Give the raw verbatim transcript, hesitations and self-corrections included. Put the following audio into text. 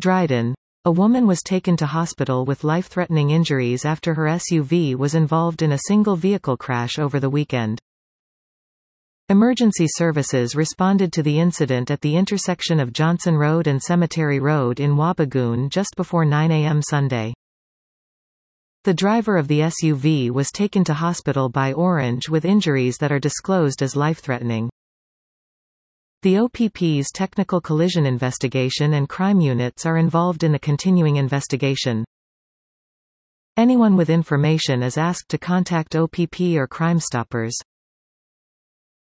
Dryden. A woman was taken to hospital with life-threatening injuries after her S U V was involved in a single vehicle crash over the weekend. Emergency services responded to the incident at the intersection of Johnson Road and Cemetery Road in Wabigoon just before nine A M Sunday. The driver of the S U V was taken to hospital by Orange with injuries that are disclosed as life-threatening. The O P P's technical collision investigation and crime units are involved in the continuing investigation. Anyone with information is asked to contact O P P or Crime Stoppers.